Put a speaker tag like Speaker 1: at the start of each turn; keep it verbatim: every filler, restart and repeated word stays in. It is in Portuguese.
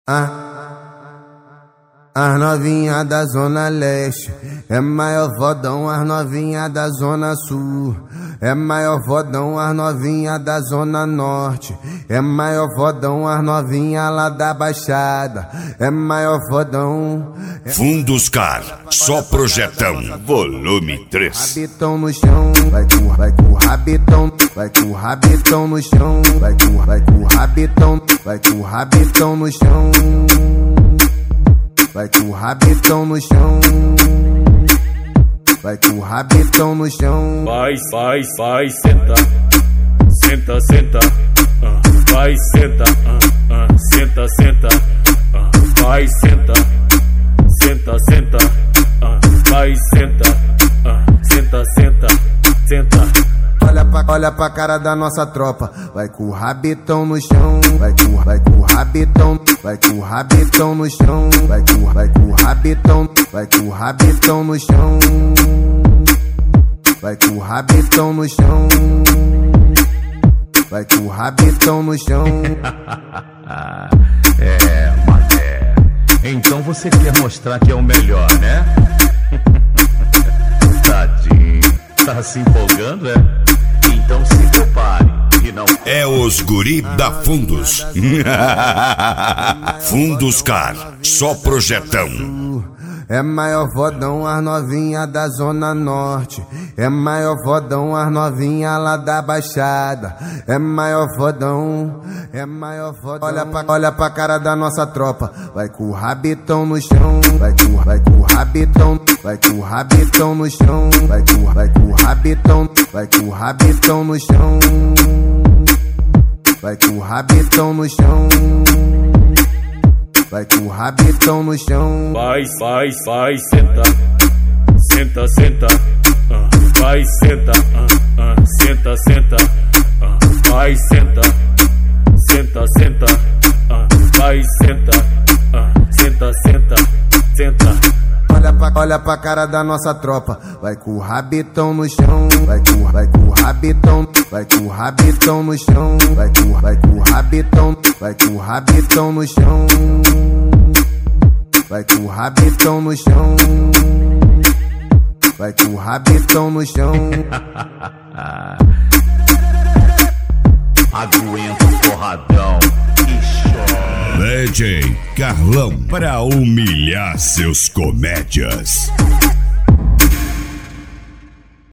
Speaker 1: Ah, as novinha da Zona Leste é maior fodão, as novinha da Zona Sul é maior fodão, as novinha da Zona Norte é maior fodão, as novinha lá da Baixada é maior fodão.
Speaker 2: Funduscar, só projetão, volume três.
Speaker 1: Rabitão no chão, vai com, vai com rabitão, vai com rabitão no chão, vai com, vai com rabitão, vai com rabitão no chão. Vai com o rabitão no chão, vai com o rabitão no chão.
Speaker 3: Vai, vai, vai, senta, senta, senta, uh, vai, senta, uh, uh, senta, senta, uh, vai, senta, senta, senta, uh, vai, senta, uh, senta, senta, senta.
Speaker 1: Olha pra, olha pra cara da nossa tropa, vai com o rabitão no chão, vai com, vai com o rabitão, vai com o rabitão no chão, vai com, vai com o rabitão, vai com o rabitão no chão, vai com o rabitão no chão, vai com o rabitão no chão.
Speaker 4: É, mané, então você quer mostrar que é o melhor, né? Tadinho, tá se empolgando, é? Então se prepare e não...
Speaker 2: É os guri da Fundus. Funduscar, só projetão.
Speaker 1: É maior fodão, as novinha da Zona Norte é maior fodão, as novinha lá da Baixada é maior fodão, é maior fodão. Olha pra, olha pra cara da nossa tropa, vai com o rabitão no chão, vai com, vai com o rabitão, vai com o rabitão no chão, vai com, vai com o rabitão, vai com o rabitão no chão, vai com o rabitão no chão, vai com o rabitão no chão.
Speaker 3: Vai, vai, vai, senta, senta, senta, uh, vai, senta, uh, uh, senta, senta, uh, vai, senta, senta, senta, uh, vai, senta, uh, senta, senta, senta.
Speaker 1: Olha pra, olha pra cara da nossa tropa, vai com o rabitão no chão, vai com, vai com o rabitão, vai com o rabitão no chão, vai com, vai com o rabitão, vai com o rabitão no chão, vai com o rabitão no chão, vai com o rabitão no chão.
Speaker 4: Aguenta o porradão e chora.
Speaker 2: D J Carlão, pra humilhar seus comédias.